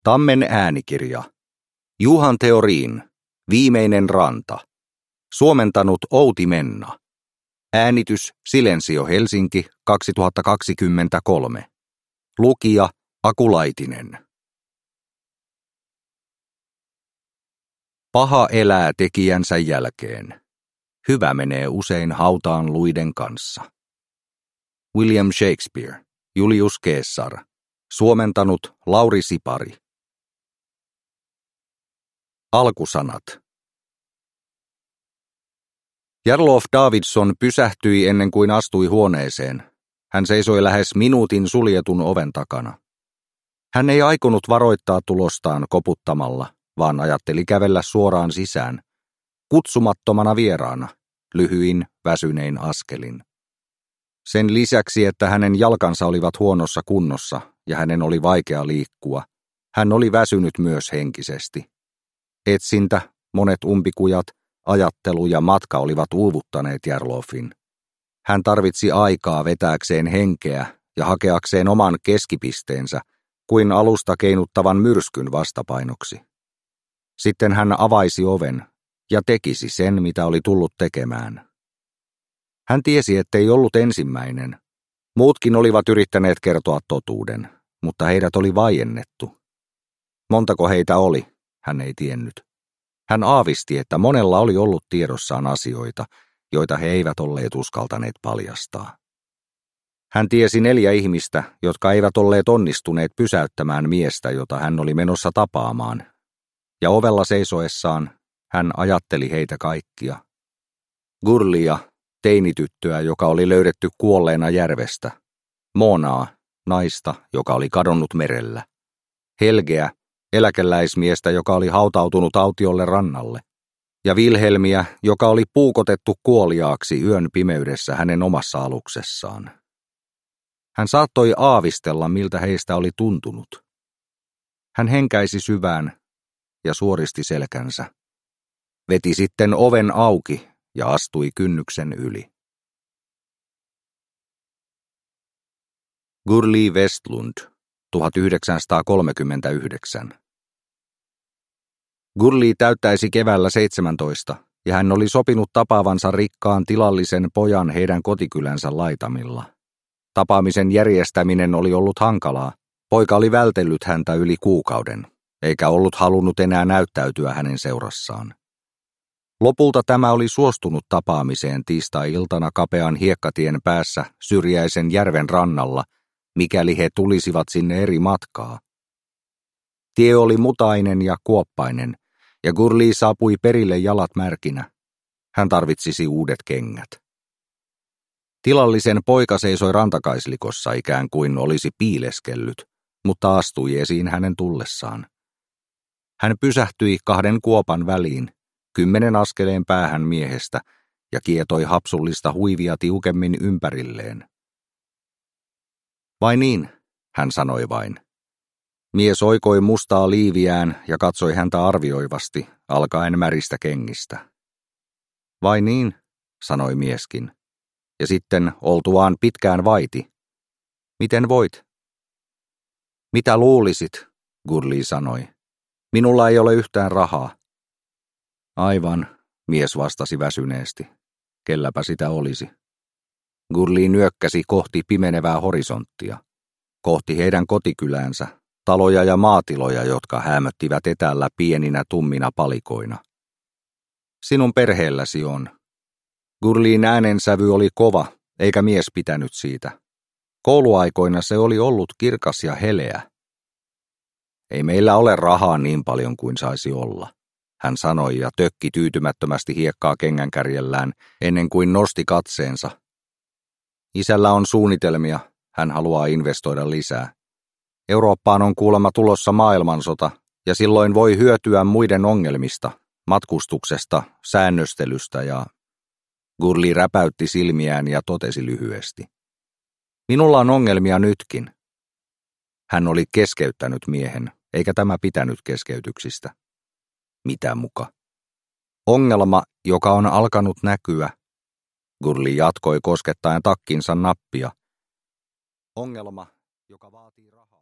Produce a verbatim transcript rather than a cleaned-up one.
Tammen äänikirja. Juhan Theorin. Viimeinen ranta. Suomentanut Outi Menna. Äänitys Silensio Helsinki kaksituhattakaksikymmentäkolme. Lukija Aku Laitinen. Paha elää tekijänsä jälkeen. Hyvä menee usein hautaan luiden kanssa. William Shakespeare. Julius Caesar. Suomentanut Lauri Sipari. Alkusanat. Jarlof Davidson pysähtyi ennen kuin astui huoneeseen. Hän seisoi lähes minuutin suljetun oven takana. Hän ei aikonut varoittaa tulostaan koputtamalla, vaan ajatteli kävellä suoraan sisään, kutsumattomana vieraana, lyhyin, väsynein askelin. Sen lisäksi, että hänen jalkansa olivat huonossa kunnossa ja hänen oli vaikea liikkua, hän oli väsynyt myös henkisesti. Etsintä, monet umpikujat, ajattelu ja matka olivat uuvuttaneet Jarlofin. Hän tarvitsi aikaa vetääkseen henkeä ja hakeakseen oman keskipisteensä kuin alusta keinuttavan myrskyn vastapainoksi. Sitten hän avaisi oven ja tekisi sen, mitä oli tullut tekemään. Hän tiesi, ettei ollut ensimmäinen. Muutkin olivat yrittäneet kertoa totuuden, mutta heidät oli vaiennettu. Montako heitä oli, hän ei tiennyt. Hän aavisti, että monella oli ollut tiedossaan asioita, joita he eivät olleet uskaltaneet paljastaa. Hän tiesi neljä ihmistä, jotka eivät olleet onnistuneet pysäyttämään miestä, jota hän oli menossa tapaamaan. Ja ovella seisoessaan hän ajatteli heitä kaikkia. Gurlia, teinityttöä, joka oli löydetty kuolleena järvestä. Monaa, naista, joka oli kadonnut merellä. Helgeä, eläkeläismiestä, joka oli hautautunut autiolle rannalle. Ja Vilhelmiä, joka oli puukotettu kuoliaaksi yön pimeydessä hänen omassa aluksessaan. Hän saattoi aavistella, miltä heistä oli tuntunut. Hän henkäisi syvään ja suoristi selkänsä. Veti sitten oven auki ja astui kynnyksen yli. Gurli Westlund, tuhatyhdeksänsataakolmekymmentäyhdeksän. Gurli täyttäisi keväällä seitsemäntoista, ja hän oli sopinut tapaavansa rikkaan tilallisen pojan heidän kotikylänsä laitamilla. Tapaamisen järjestäminen oli ollut hankalaa. Poika oli vältellyt häntä yli kuukauden, eikä ollut halunnut enää näyttäytyä hänen seurassaan. Lopulta tämä oli suostunut tapaamiseen tiistai-iltana kapean hiekkatien päässä syrjäisen järven rannalla, mikäli he tulisivat sinne eri matkaa. Tie oli mutainen ja kuoppainen, ja Gurli saapui perille jalat märkinä. Hän tarvitsisi uudet kengät. Tilallisen poika seisoi rantakaislikossa ikään kuin olisi piileskellyt, mutta astui esiin hänen tullessaan. Hän pysähtyi kahden kuopan väliin, kymmenen askeleen päähän miehestä, ja kietoi hapsullista huivia tiukemmin ympärilleen. Vai niin, hän sanoi vain. Mies oikoi mustaa liiviään ja katsoi häntä arvioivasti, alkaen märistä kengistä. Vai niin, sanoi mieskin, ja sitten oltuaan pitkään vaiti. Miten voit? Mitä luulisit, Gurli sanoi. Minulla ei ole yhtään rahaa. Aivan, mies vastasi väsyneesti. Kelläpä sitä olisi. Gurli nyökkäsi kohti pimenevää horisonttia, kohti heidän kotikyläänsä, taloja ja maatiloja, jotka häämöttivät etäällä pieninä tummina palikoina. Sinun perheelläsi on. Gurliin äänensävy oli kova, eikä mies pitänyt siitä. Kouluaikoina se oli ollut kirkas ja heleä. Ei meillä ole rahaa niin paljon kuin saisi olla, hän sanoi ja tökki tyytymättömästi hiekkaa kengänkärjellään ennen kuin nosti katseensa. Isällä on suunnitelmia, hän haluaa investoida lisää. Eurooppaan on kuulemma tulossa maailmansota, ja silloin voi hyötyä muiden ongelmista, matkustuksesta, säännöstelystä ja... Gurli räpäytti silmiään ja totesi lyhyesti. Minulla on ongelmia nytkin. Hän oli keskeyttänyt miehen, eikä tämä pitänyt keskeytyksistä. Mitä muka? Ongelma, joka on alkanut näkyä. Gurli jatkoi koskettaen takkinsa nappia. Ongelma, joka vaatii rahaa.